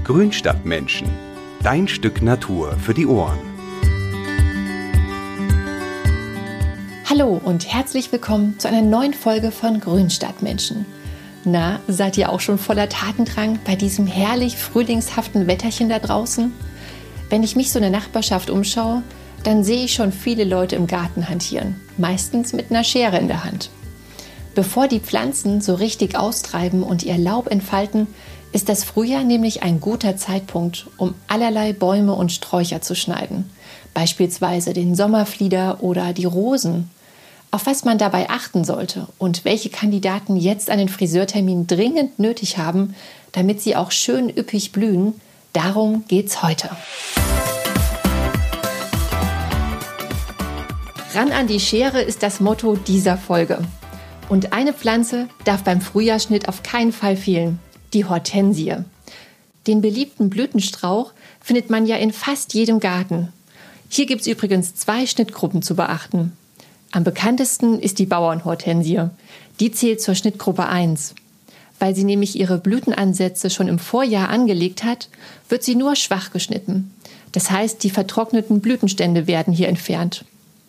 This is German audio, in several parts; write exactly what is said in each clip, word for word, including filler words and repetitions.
Grünstadtmenschen. Dein Stück Natur für die Ohren. Hallo und herzlich willkommen zu einer neuen Folge von Grünstadtmenschen. Na, seid ihr auch schon voller Tatendrang bei diesem herrlich frühlingshaften Wetterchen da draußen? Wenn ich mich so in der Nachbarschaft umschaue, dann sehe ich schon viele Leute im Garten hantieren, meistens mit einer Schere in der Hand. Bevor die Pflanzen so richtig austreiben und ihr Laub entfalten, ist das Frühjahr nämlich ein guter Zeitpunkt, um allerlei Bäume und Sträucher zu schneiden. Beispielsweise den Sommerflieder oder die Rosen. Auf was man dabei achten sollte und welche Kandidaten jetzt einen Friseurtermin dringend nötig haben, damit sie auch schön üppig blühen, darum geht's heute. Ran an die Schere ist das Motto dieser Folge. Und eine Pflanze darf beim Frühjahrsschnitt auf keinen Fall fehlen: die Hortensie. Den beliebten Blütenstrauch findet man ja in fast jedem Garten. Hier gibt es übrigens zwei Schnittgruppen zu beachten. Am bekanntesten ist die Bauernhortensie. Die zählt zur Schnittgruppe eins. Weil sie nämlich ihre Blütenansätze schon im Vorjahr angelegt hat, wird sie nur schwach geschnitten. Das heißt, die vertrockneten Blütenstände werden hier entfernt.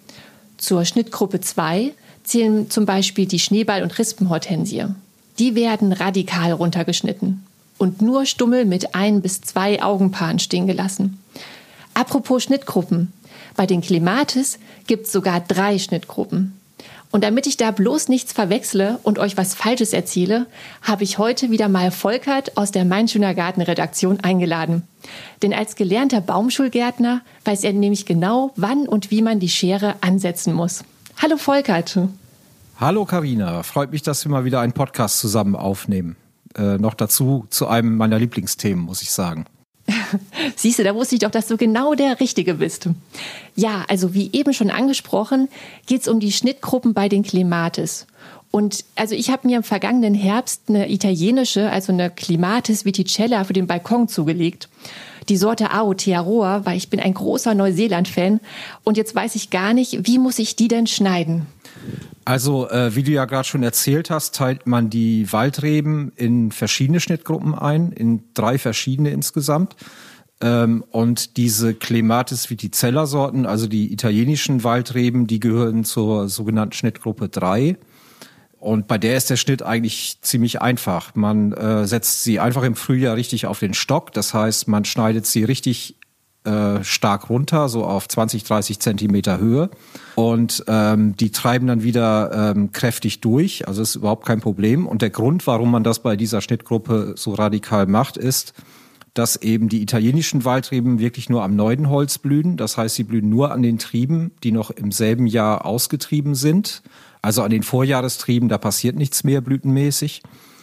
Zur Schnittgruppe zwei zählen zum Beispiel die Schneeball- und Rispenhortensie. Die werden radikal runtergeschnitten und nur stummel mit ein bis zwei Augenpaaren stehen gelassen. Apropos Schnittgruppen, bei den Clematis gibt es sogar drei Schnittgruppen. Und damit ich da bloß nichts verwechsle und euch was Falsches erzähle, habe ich heute wieder mal Volkert aus der Mein Schöner Garten-Redaktion eingeladen. Denn als gelernter Baumschulgärtner weiß er nämlich genau, wann und wie man die Schere ansetzen muss. Hallo Volkert. Hallo Carina, freut mich, dass wir mal wieder einen Podcast zusammen aufnehmen. Äh, noch dazu zu einem meiner Lieblingsthemen, muss ich sagen. Siehst du, da wusste ich doch, dass du genau der Richtige bist. Ja, also wie eben schon angesprochen, geht es um die Schnittgruppen bei den Clematis. Und also ich habe mir im vergangenen Herbst eine italienische, also eine Clematis viticella für den Balkon zugelegt. Die Sorte Aotearoa, weil ich bin ein großer Neuseeland-Fan. Und jetzt weiß ich gar nicht, wie muss ich die denn schneiden? Also, äh, wie du ja gerade schon erzählt hast, teilt man die Waldreben in verschiedene Schnittgruppen ein, in drei verschiedene insgesamt. Ähm, und diese Clematis viticella Sorten, also die italienischen Waldreben, die gehören zur sogenannten Schnittgruppe drei. Und bei der ist der Schnitt eigentlich ziemlich einfach. Man äh, setzt sie einfach im Frühjahr richtig auf den Stock. Das heißt, man schneidet sie richtig äh, stark runter, so auf zwanzig, dreißig Zentimeter Höhe. Und ähm, die treiben dann wieder ähm, kräftig durch. Also ist überhaupt kein Problem. Und der Grund, warum man das bei dieser Schnittgruppe so radikal macht, ist, dass eben die italienischen Waldreben wirklich nur am Neudenholz blühen. Das heißt, sie blühen nur an den Trieben, die noch im selben Jahr ausgetrieben sind. Also an den Vorjahrestrieben, da passiert nichts mehr blütenmäßig.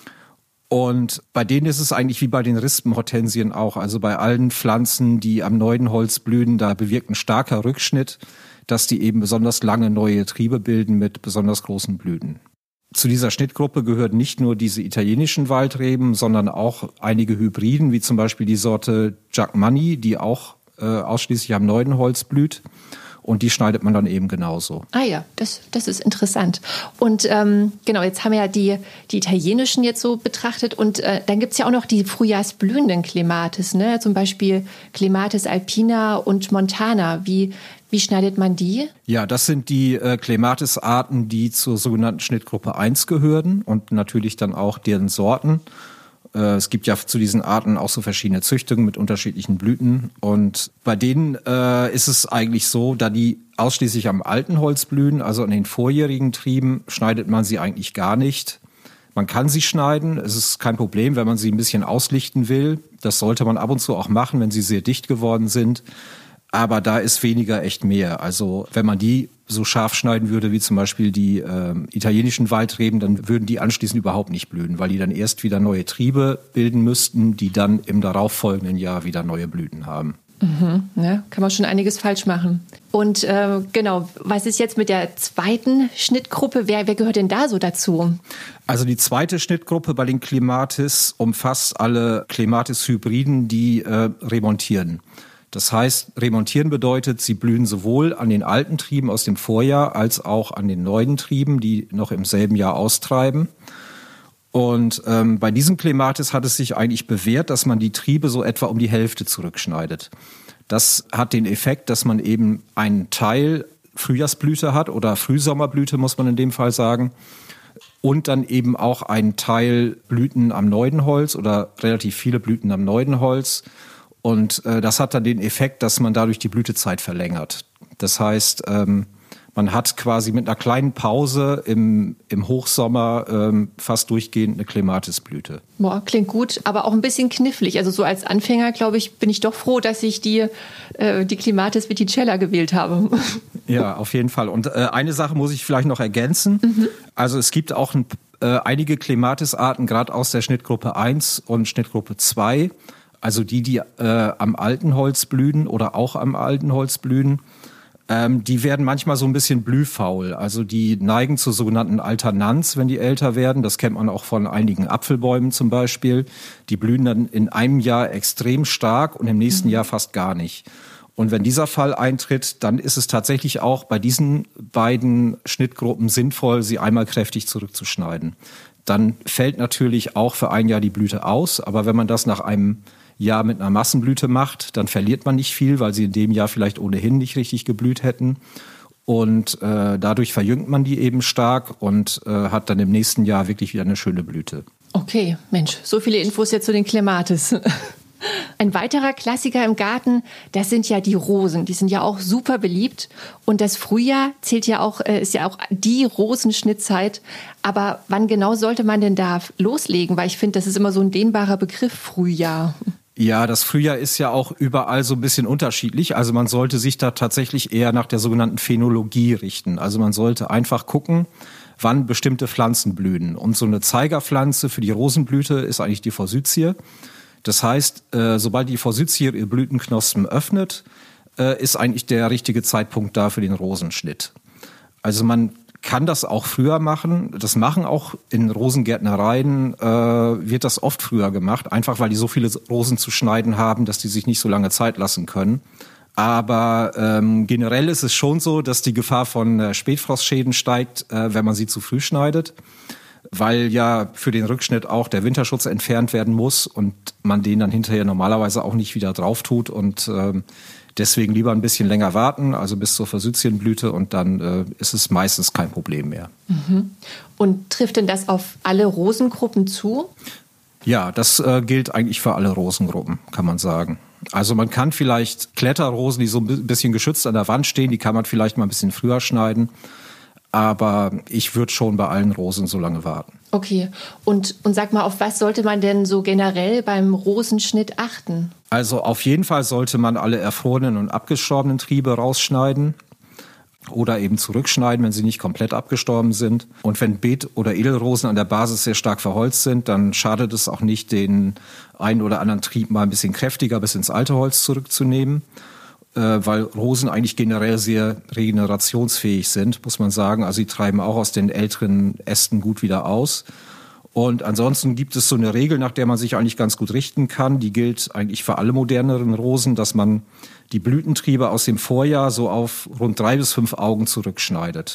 Und bei denen ist es eigentlich wie bei den Rispenhortensien auch. Also bei allen Pflanzen, die am Neudenholz blühen, da bewirkt ein starker Rückschnitt, dass die eben besonders lange neue Triebe bilden mit besonders großen Blüten. Zu dieser Schnittgruppe gehören nicht nur diese italienischen Waldreben, sondern auch einige Hybriden, wie zum Beispiel die Sorte Giacomanni, die auch äh, ausschließlich am Neudenholz blüht. Und die schneidet man dann eben genauso. Ah ja, das, das ist interessant. Und ähm, genau, jetzt haben wir ja die, die italienischen jetzt so betrachtet. Und äh, dann gibt's ja auch noch die frühjahrsblühenden Clematis, ne? Zum Beispiel Clematis alpina und montana. Wie, wie schneidet man die? Ja, das sind die äh, Clematis-Arten, die zur sogenannten Schnittgruppe eins gehören und natürlich dann auch deren Sorten. Es gibt ja zu diesen Arten auch so verschiedene Züchtungen mit unterschiedlichen Blüten. Und bei denen äh, ist es eigentlich so, da die ausschließlich am alten Holz blühen, also an den vorjährigen Trieben, schneidet man sie eigentlich gar nicht. Man kann sie schneiden, es ist kein Problem, wenn man sie ein bisschen auslichten will. Das sollte man ab und zu auch machen, wenn sie sehr dicht geworden sind. Aber da ist weniger echt mehr. Also wenn man die so scharf schneiden würde wie zum Beispiel die äh, italienischen Waldreben, dann würden die anschließend überhaupt nicht blühen, weil die dann erst wieder neue Triebe bilden müssten, die dann im darauffolgenden Jahr wieder neue Blüten haben. Mhm, ja, kann man schon einiges falsch machen. Und äh, genau, was ist jetzt mit der zweiten Schnittgruppe? Wer, wer gehört denn da so dazu? Also die zweite Schnittgruppe bei den Clematis umfasst alle Clematis-Hybriden, die äh, remontieren. Das heißt, remontieren bedeutet, sie blühen sowohl an den alten Trieben aus dem Vorjahr als auch an den neuen Trieben, die noch im selben Jahr austreiben. Und ähm, bei diesem Clematis hat es sich eigentlich bewährt, dass man die Triebe so etwa um die Hälfte zurückschneidet. Das hat den Effekt, dass man eben einen Teil Frühjahrsblüte hat oder Frühsommerblüte, muss man in dem Fall sagen. Und dann eben auch einen Teil Blüten am Neudenholz oder relativ viele Blüten am Neudenholz. Und äh, das hat dann den Effekt, dass man dadurch die Blütezeit verlängert. Das heißt, ähm, man hat quasi mit einer kleinen Pause im, im Hochsommer ähm, fast durchgehend eine Clematisblüte. Boah, klingt gut, aber auch ein bisschen knifflig. Also so als Anfänger, glaube ich, bin ich doch froh, dass ich die, äh, die Clematis viticella gewählt habe. Ja, auf jeden Fall. Und äh, eine Sache muss ich vielleicht noch ergänzen. Mhm. Also es gibt auch ein, äh, einige Clematis-Arten, gerade aus der Schnittgruppe eins und Schnittgruppe zwei, also die, die äh, am alten Holz blühen oder auch am alten Holz blühen. Ähm, die werden manchmal so ein bisschen blühfaul. Also die neigen zur sogenannten Alternanz, wenn die älter werden. Das kennt man auch von einigen Apfelbäumen zum Beispiel. Die blühen dann in einem Jahr extrem stark und im nächsten mhm. Jahr fast gar nicht. Und wenn dieser Fall eintritt, dann ist es tatsächlich auch bei diesen beiden Schnittgruppen sinnvoll, sie einmal kräftig zurückzuschneiden. Dann fällt natürlich auch für ein Jahr die Blüte aus. Aber wenn man das nach einem Jahr mit einer Massenblüte macht, dann verliert man nicht viel, weil sie in dem Jahr vielleicht ohnehin nicht richtig geblüht hätten. Und äh, dadurch verjüngt man die eben stark und äh, hat dann im nächsten Jahr wirklich wieder eine schöne Blüte. Okay, Mensch, so viele Infos jetzt zu den Clematis. Ein weiterer Klassiker im Garten, das sind ja die Rosen. Die sind ja auch super beliebt. Und das Frühjahr zählt ja auch, ist ja auch die Rosenschnittzeit. Aber wann genau sollte man denn da loslegen? Weil ich finde, das ist immer so ein dehnbarer Begriff, Frühjahr. Ja, das Frühjahr ist ja auch überall so ein bisschen unterschiedlich. Also man sollte sich da tatsächlich eher nach der sogenannten Phänologie richten. Also man sollte einfach gucken, wann bestimmte Pflanzen blühen. Und so eine Zeigerpflanze für die Rosenblüte ist eigentlich die Forsythie. Das heißt, äh, sobald die Forsythie ihr Blütenknospen öffnet, äh, ist eigentlich der richtige Zeitpunkt da für den Rosenschnitt. Also man kann das auch früher machen. Das machen auch in Rosengärtnereien, äh, wird das oft früher gemacht, einfach weil die so viele Rosen zu schneiden haben, dass die sich nicht so lange Zeit lassen können. Aber ähm, generell ist es schon so, dass die Gefahr von äh, Spätfrostschäden steigt, äh, wenn man sie zu früh schneidet, weil ja für den Rückschnitt auch der Winterschutz entfernt werden muss und man den dann hinterher normalerweise auch nicht wieder drauf tut und ähm, deswegen lieber ein bisschen länger warten, also bis zur Forsythienblüte und dann äh, ist es meistens kein Problem mehr. Mhm. Und trifft denn das auf alle Rosengruppen zu? Ja, das äh, gilt eigentlich für alle Rosengruppen, kann man sagen. Also man kann vielleicht Kletterrosen, die so ein bisschen geschützt an der Wand stehen, die kann man vielleicht mal ein bisschen früher schneiden. Aber ich würde schon bei allen Rosen so lange warten. Okay. Und, und sag mal, auf was sollte man denn so generell beim Rosenschnitt achten? Also auf jeden Fall sollte man alle erfrorenen und abgestorbenen Triebe rausschneiden oder eben zurückschneiden, wenn sie nicht komplett abgestorben sind. Und wenn Beet- oder Edelrosen an der Basis sehr stark verholzt sind, dann schadet es auch nicht, den einen oder anderen Trieb mal ein bisschen kräftiger bis ins alte Holz zurückzunehmen. Weil Rosen eigentlich generell sehr regenerationsfähig sind, muss man sagen. Also sie treiben auch aus den älteren Ästen gut wieder aus. Und ansonsten gibt es so eine Regel, nach der man sich eigentlich ganz gut richten kann. Die gilt eigentlich für alle moderneren Rosen, dass man die Blütentriebe aus dem Vorjahr so auf rund drei bis fünf Augen zurückschneidet.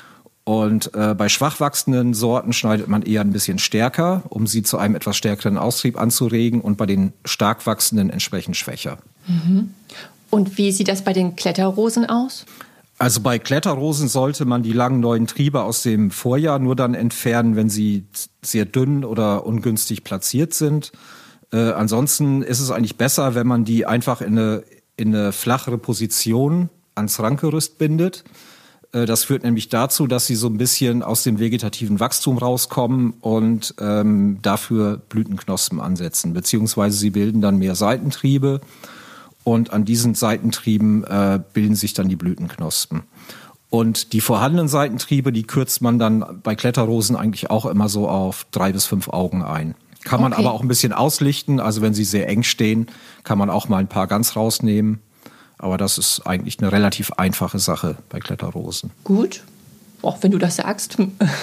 Und äh, bei schwach wachsenden Sorten schneidet man eher ein bisschen stärker, um sie zu einem etwas stärkeren Austrieb anzuregen und bei den stark wachsenden entsprechend schwächer. Mhm. Und wie sieht das bei den Kletterrosen aus? Also bei Kletterrosen sollte man die langen neuen Triebe aus dem Vorjahr nur dann entfernen, wenn sie sehr dünn oder ungünstig platziert sind. Äh, ansonsten ist es eigentlich besser, wenn man die einfach in eine, in eine flachere Position ans Rankgerüst bindet. Äh, das führt nämlich dazu, dass sie so ein bisschen aus dem vegetativen Wachstum rauskommen und ähm, dafür Blütenknospen ansetzen. Beziehungsweise sie bilden dann mehr Seitentriebe. Und an diesen Seitentrieben äh, bilden sich dann die Blütenknospen. Und die vorhandenen Seitentriebe, die kürzt man dann bei Kletterrosen eigentlich auch immer so auf drei bis fünf Augen ein. Kann man okay. aber auch ein bisschen auslichten. Also wenn sie sehr eng stehen, kann man auch mal ein paar ganz rausnehmen. Aber das ist eigentlich eine relativ einfache Sache bei Kletterrosen. Gut. Auch wenn du das sagst.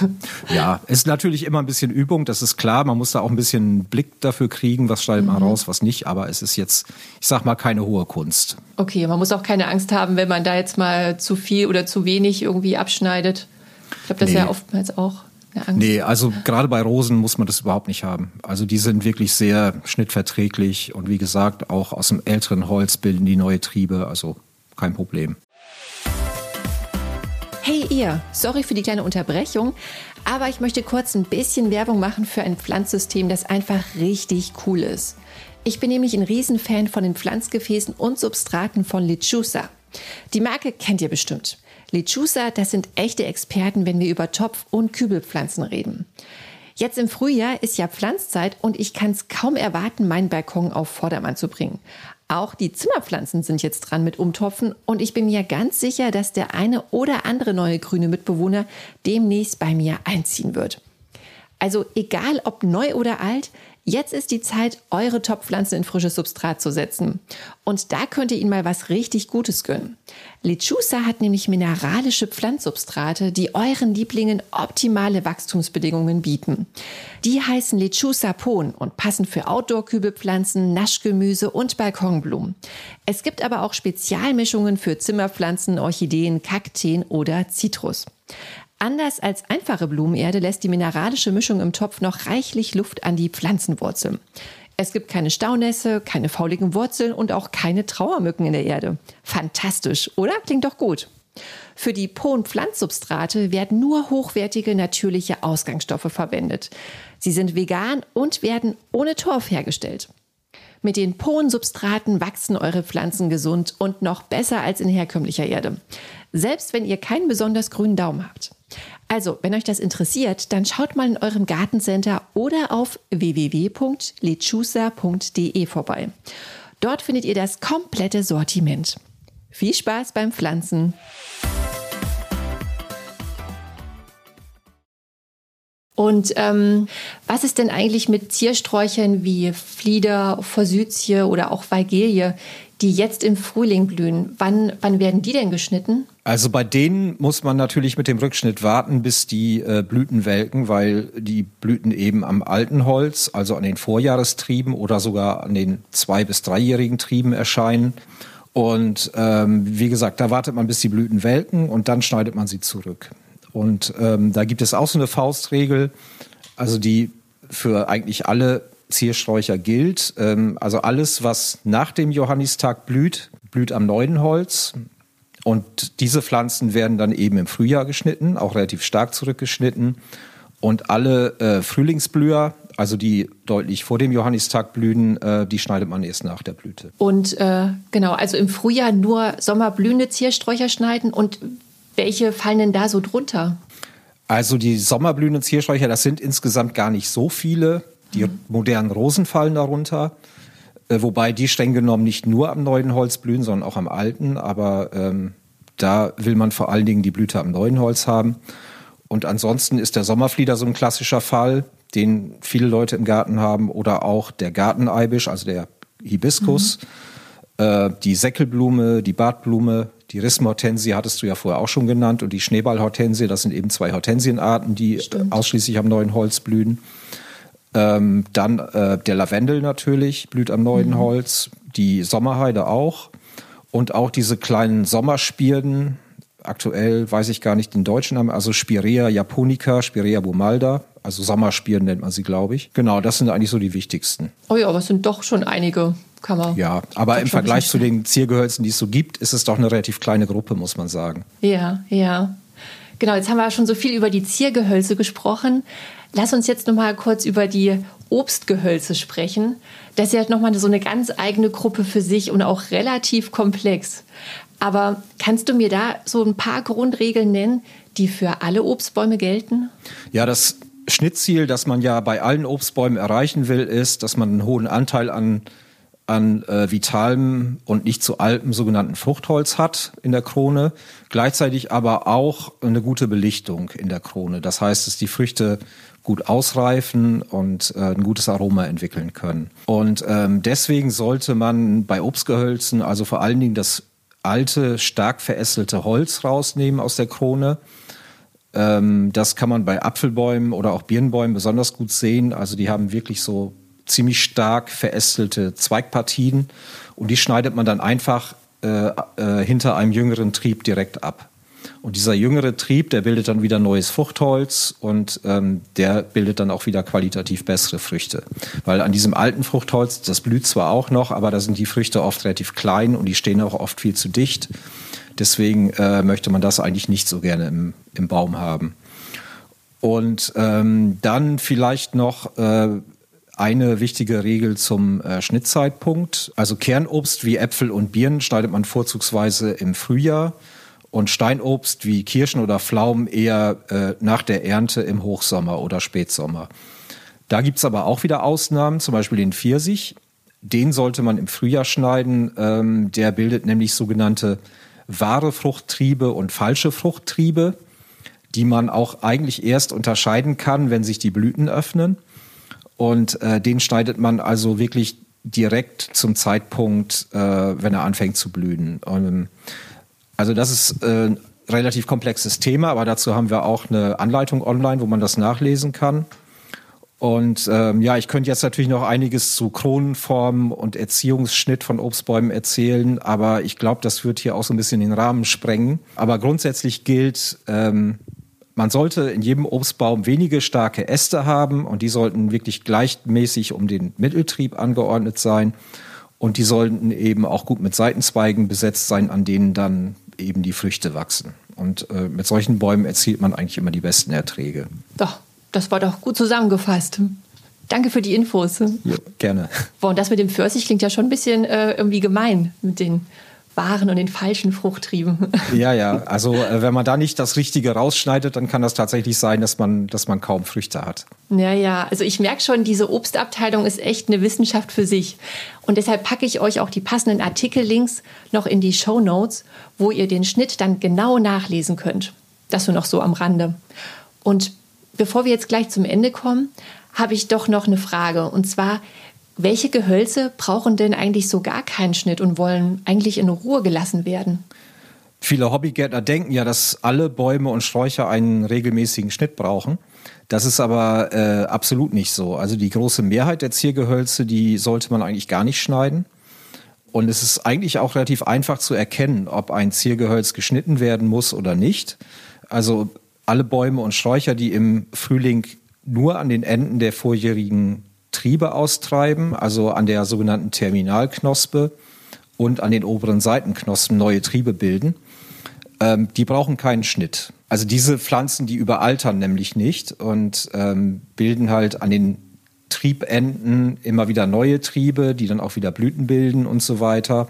Ja, es ist natürlich immer ein bisschen Übung, das ist klar. Man muss da auch ein bisschen einen Blick dafür kriegen, was schneidet man mhm. raus, was nicht. Aber es ist jetzt, ich sag mal, keine hohe Kunst. Okay, man muss auch keine Angst haben, wenn man da jetzt mal zu viel oder zu wenig irgendwie abschneidet. Ich glaube, das nee. ist ja oftmals auch eine Angst? Nee, also gerade bei Rosen muss man das überhaupt nicht haben. Also die sind wirklich sehr schnittverträglich und wie gesagt, auch aus dem älteren Holz bilden die neue Triebe, also kein Problem. Hey ihr, sorry für die kleine Unterbrechung, aber ich möchte kurz ein bisschen Werbung machen für ein Pflanzsystem, das einfach richtig cool ist. Ich bin nämlich ein Riesenfan von den Pflanzgefäßen und Substraten von Lechusa. Die Marke kennt ihr bestimmt. Lechusa, das sind echte Experten, wenn wir über Topf- und Kübelpflanzen reden. Jetzt im Frühjahr ist ja Pflanzzeit und ich kann es kaum erwarten, meinen Balkon auf Vordermann zu bringen. Auch die Zimmerpflanzen sind jetzt dran mit Umtopfen und ich bin mir ganz sicher, dass der eine oder andere neue grüne Mitbewohner demnächst bei mir einziehen wird. Also egal ob neu oder alt, jetzt ist die Zeit, eure Topfpflanzen in frisches Substrat zu setzen. Und da könnt ihr ihnen mal was richtig Gutes gönnen. Lechusa hat nämlich mineralische Pflanzsubstrate, die euren Lieblingen optimale Wachstumsbedingungen bieten. Die heißen Lechusa Pon und passen für Outdoor-Kübelpflanzen, Naschgemüse und Balkonblumen. Es gibt aber auch Spezialmischungen für Zimmerpflanzen, Orchideen, Kakteen oder Zitrus. Anders als einfache Blumenerde lässt die mineralische Mischung im Topf noch reichlich Luft an die Pflanzenwurzeln. Es gibt keine Staunässe, keine fauligen Wurzeln und auch keine Trauermücken in der Erde. Fantastisch, oder? Klingt doch gut. Für die Pon-Pflanzsubstrate werden nur hochwertige natürliche Ausgangsstoffe verwendet. Sie sind vegan und werden ohne Torf hergestellt. Mit den Pon-Substraten wachsen eure Pflanzen gesund und noch besser als in herkömmlicher Erde. Selbst wenn ihr keinen besonders grünen Daumen habt. Also, wenn euch das interessiert, dann schaut mal in eurem Gartencenter oder auf w w w punkt lechusa punkt d e vorbei. Dort findet ihr das komplette Sortiment. Viel Spaß beim Pflanzen! Und ähm, was ist denn eigentlich mit Ziersträuchern wie Flieder, Forsythie oder auch Weigelie, die jetzt im Frühling blühen? Wann, wann werden die denn geschnitten? Also bei denen muss man natürlich mit dem Rückschnitt warten, bis die äh, Blüten welken, weil die Blüten eben am alten Holz, also an den Vorjahrestrieben oder sogar an den zwei- bis dreijährigen Trieben erscheinen. Und ähm, wie gesagt, da wartet man, bis die Blüten welken und dann schneidet man sie zurück. Und ähm, da gibt es auch so eine Faustregel, also die für eigentlich alle Ziersträucher gilt. Ähm, also alles, was nach dem Johannistag blüht, blüht am neuen Holz. Und diese Pflanzen werden dann eben im Frühjahr geschnitten, auch relativ stark zurückgeschnitten. Und alle äh, Frühlingsblüher, also die deutlich vor dem Johannistag blühen, äh, die schneidet man erst nach der Blüte. Und äh, genau, also im Frühjahr nur sommerblühende Ziersträucher schneiden. Und welche fallen denn da so drunter? Also die sommerblühenden Ziersträucher, das sind insgesamt gar nicht so viele. Die mhm. modernen Rosen fallen darunter. Äh, wobei die streng genommen nicht nur am neuen Holz blühen, sondern auch am alten. Aber ähm, da will man vor allen Dingen die Blüte am neuen Holz haben. Und ansonsten ist der Sommerflieder so ein klassischer Fall, den viele Leute im Garten haben. Oder auch der Garteneibisch, also der Hibiskus, mhm. äh, die Säckelblume, die Bartblume, die Rissenhortensie hattest du ja vorher auch schon genannt und die Schneeballhortensie, das sind eben zwei Hortensienarten, die Stimmt. ausschließlich am neuen Holz blühen. Ähm, dann äh, der Lavendel natürlich blüht am neuen mhm. Holz, die Sommerheide auch und auch diese kleinen Sommerspirden, aktuell weiß ich gar nicht den deutschen Namen, also Spirea japonica, Spirea bumalda, also Sommerspirden nennt man sie, glaube ich. Genau, das sind eigentlich so die wichtigsten. Oh ja, aber es sind doch schon einige. Kann man ja, aber im Vergleich zu den Ziergehölzen, die es so gibt, ist es doch eine relativ kleine Gruppe, muss man sagen. Ja, ja. Genau, jetzt haben wir schon so viel über die Ziergehölze gesprochen. Lass uns jetzt noch mal kurz über die Obstgehölze sprechen. Das ist ja noch mal so eine ganz eigene Gruppe für sich und auch relativ komplex. Aber kannst du mir da so ein paar Grundregeln nennen, die für alle Obstbäume gelten? Ja, das Schnittziel, das man ja bei allen Obstbäumen erreichen will, ist, dass man einen hohen Anteil an an äh, vitalem und nicht zu altem sogenannten Fruchtholz hat in der Krone, gleichzeitig aber auch eine gute Belichtung in der Krone. Das heißt, dass die Früchte gut ausreifen und äh, ein gutes Aroma entwickeln können. Und ähm, deswegen sollte man bei Obstgehölzen also vor allen Dingen das alte, stark verästelte Holz rausnehmen aus der Krone. Ähm, das kann man bei Apfelbäumen oder auch Birnbäumen besonders gut sehen. Also die haben wirklich so ziemlich stark verästelte Zweigpartien und die schneidet man dann einfach äh, äh, hinter einem jüngeren Trieb direkt ab. Und dieser jüngere Trieb, der bildet dann wieder neues Fruchtholz und ähm, der bildet dann auch wieder qualitativ bessere Früchte. Weil an diesem alten Fruchtholz, das blüht zwar auch noch, aber da sind die Früchte oft relativ klein und die stehen auch oft viel zu dicht. Deswegen äh, möchte man das eigentlich nicht so gerne im, im Baum haben. Und ähm, dann vielleicht noch äh, eine wichtige Regel zum äh, Schnittzeitpunkt. Also Kernobst wie Äpfel und Birnen schneidet man vorzugsweise im Frühjahr und Steinobst wie Kirschen oder Pflaumen eher äh, nach der Ernte im Hochsommer oder Spätsommer. Da gibt's aber auch wieder Ausnahmen, zum Beispiel den Pfirsich. Den sollte man im Frühjahr schneiden. Ähm, der bildet nämlich sogenannte wahre Fruchttriebe und falsche Fruchttriebe, die man auch eigentlich erst unterscheiden kann, wenn sich die Blüten öffnen. Und äh, den schneidet man also wirklich direkt zum Zeitpunkt, äh, wenn er anfängt zu blühen. Und, also das ist äh, ein relativ komplexes Thema, aber dazu haben wir auch eine Anleitung online, wo man das nachlesen kann. Und ähm, ja, ich könnte jetzt natürlich noch einiges zu Kronenformen und Erziehungsschnitt von Obstbäumen erzählen, aber ich glaube, das wird hier auch so ein bisschen den Rahmen sprengen. Aber grundsätzlich gilt, ähm, man sollte in jedem Obstbaum wenige starke Äste haben und die sollten wirklich gleichmäßig um den Mitteltrieb angeordnet sein und die sollten eben auch gut mit Seitenzweigen besetzt sein, an denen dann eben die Früchte wachsen. Und äh, mit solchen Bäumen erzielt man eigentlich immer die besten Erträge. Doch, das war doch gut zusammengefasst. Danke für die Infos. Ja, gerne. Boah, und das mit dem Pfirsich klingt ja schon ein bisschen äh, irgendwie gemein mit den wahren und den falschen Fruchttrieben. Ja, ja. Also äh, wenn man da nicht das Richtige rausschneidet, dann kann das tatsächlich sein, dass man, dass man kaum Früchte hat. Ja, ja. Also ich merke schon, diese Obstabteilung ist echt eine Wissenschaft für sich. Und deshalb packe ich euch auch die passenden Artikellinks noch in die Shownotes, wo ihr den Schnitt dann genau nachlesen könnt. Das nur noch so am Rande. Und bevor wir jetzt gleich zum Ende kommen, habe ich doch noch eine Frage. Und zwar, welche Gehölze brauchen denn eigentlich so gar keinen Schnitt und wollen eigentlich in Ruhe gelassen werden? Viele Hobbygärtner denken ja, dass alle Bäume und Sträucher einen regelmäßigen Schnitt brauchen. Das ist aber äh, absolut nicht so. Also die große Mehrheit der Ziergehölze, die sollte man eigentlich gar nicht schneiden. Und es ist eigentlich auch relativ einfach zu erkennen, ob ein Ziergehölz geschnitten werden muss oder nicht. Also alle Bäume und Sträucher, die im Frühling nur an den Enden der vorjährigen Triebe austreiben, also an der sogenannten Terminalknospe und an den oberen Seitenknospen neue Triebe bilden, ähm, die brauchen keinen Schnitt. Also diese Pflanzen, die überaltern nämlich nicht und ähm, bilden halt an den Triebenden immer wieder neue Triebe, die dann auch wieder Blüten bilden und so weiter.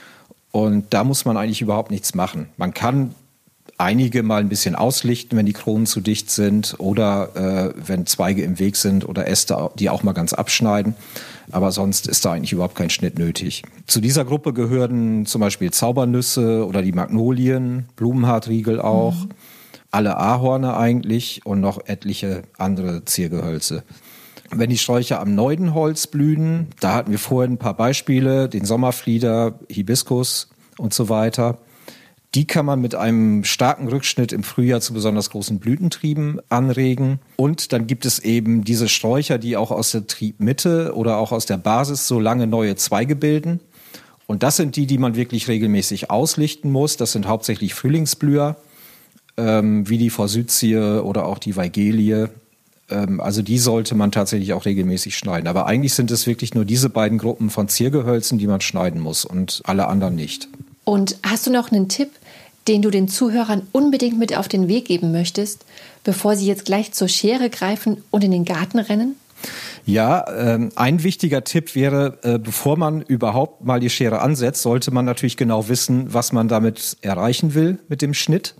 Und da muss man eigentlich überhaupt nichts machen. Man kann einige mal ein bisschen auslichten, wenn die Kronen zu dicht sind oder äh, wenn Zweige im Weg sind oder Äste, die auch mal ganz abschneiden. Aber sonst ist da eigentlich überhaupt kein Schnitt nötig. Zu dieser Gruppe gehören zum Beispiel Zaubernüsse oder die Magnolien, Blumenhartriegel auch, mhm. alle Ahorne eigentlich und noch etliche andere Ziergehölze. Wenn die Sträucher am Neudenholz blühen, da hatten wir vorhin ein paar Beispiele, den Sommerflieder, Hibiskus und so weiter. Die kann man mit einem starken Rückschnitt im Frühjahr zu besonders großen Blütentrieben anregen. Und dann gibt es eben diese Sträucher, die auch aus der Triebmitte oder auch aus der Basis so lange neue Zweige bilden. Und das sind die, die man wirklich regelmäßig auslichten muss. Das sind hauptsächlich Frühlingsblüher, ähm, wie die Forsythie oder auch die Weigelie. Ähm, also die sollte man tatsächlich auch regelmäßig schneiden. Aber eigentlich sind es wirklich nur diese beiden Gruppen von Ziergehölzen, die man schneiden muss und alle anderen nicht. Und hast du noch einen Tipp, den du den Zuhörern unbedingt mit auf den Weg geben möchtest, bevor sie jetzt gleich zur Schere greifen und in den Garten rennen? Ja, ähm, ein wichtiger Tipp wäre, äh, bevor man überhaupt mal die Schere ansetzt, sollte man natürlich genau wissen, was man damit erreichen will mit dem Schnitt.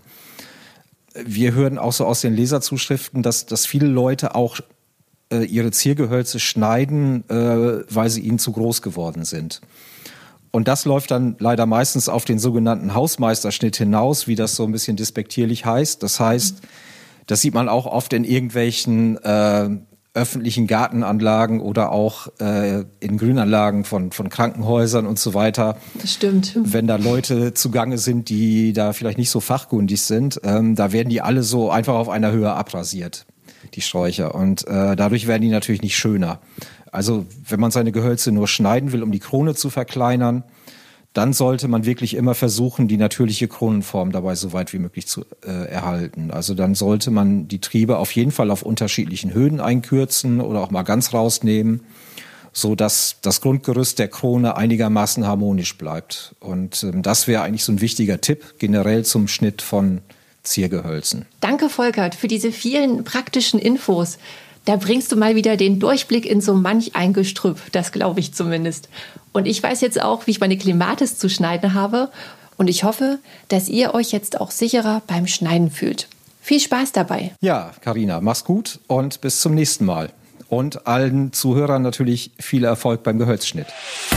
Wir hören auch so aus den Leserzuschriften, dass, dass viele Leute auch äh, ihre Ziergehölze schneiden, äh, weil sie ihnen zu groß geworden sind. Und das läuft dann leider meistens auf den sogenannten Hausmeisterschnitt hinaus, wie das so ein bisschen despektierlich heißt. Das heißt, das sieht man auch oft in irgendwelchen äh, öffentlichen Gartenanlagen oder auch äh, in Grünanlagen von, von Krankenhäusern und so weiter. Das stimmt. Wenn da Leute zugange sind, die da vielleicht nicht so fachkundig sind, ähm, da werden die alle so einfach auf einer Höhe abrasiert, die Sträucher. Und äh, dadurch werden die natürlich nicht schöner. Also wenn man seine Gehölze nur schneiden will, um die Krone zu verkleinern, dann sollte man wirklich immer versuchen, die natürliche Kronenform dabei so weit wie möglich zu äh, erhalten. Also dann sollte man die Triebe auf jeden Fall auf unterschiedlichen Höhen einkürzen oder auch mal ganz rausnehmen, so dass das Grundgerüst der Krone einigermaßen harmonisch bleibt. Und ähm, das wäre eigentlich so ein wichtiger Tipp generell zum Schnitt von Ziergehölzen. Danke, Volkert, für diese vielen praktischen Infos. Da bringst du mal wieder den Durchblick in so manch ein Gestrüpp, das glaube ich zumindest. Und ich weiß jetzt auch, wie ich meine Klematis zu schneiden habe. Und ich hoffe, dass ihr euch jetzt auch sicherer beim Schneiden fühlt. Viel Spaß dabei. Ja, Carina, mach's gut und bis zum nächsten Mal. Und allen Zuhörern natürlich viel Erfolg beim Gehölzschnitt.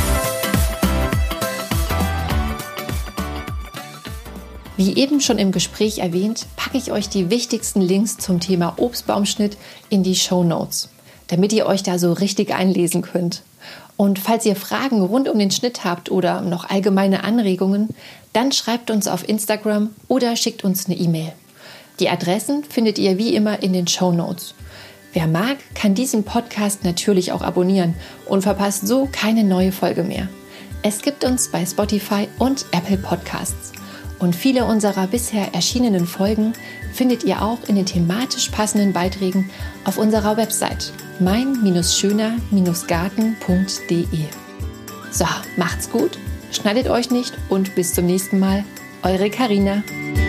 Wie eben schon im Gespräch erwähnt, packe ich euch die wichtigsten Links zum Thema Obstbaumschnitt in die Shownotes, damit ihr euch da so richtig einlesen könnt. Und falls ihr Fragen rund um den Schnitt habt oder noch allgemeine Anregungen, dann schreibt uns auf Instagram oder schickt uns eine E-Mail. Die Adressen findet ihr wie immer in den Shownotes. Wer mag, kann diesen Podcast natürlich auch abonnieren und verpasst so keine neue Folge mehr. Es gibt uns bei Spotify und Apple Podcasts. Und viele unserer bisher erschienenen Folgen findet ihr auch in den thematisch passenden Beiträgen auf unserer Website mein Schöner Garten punkt de. So, macht's gut, schneidet euch nicht und bis zum nächsten Mal. Eure Carina.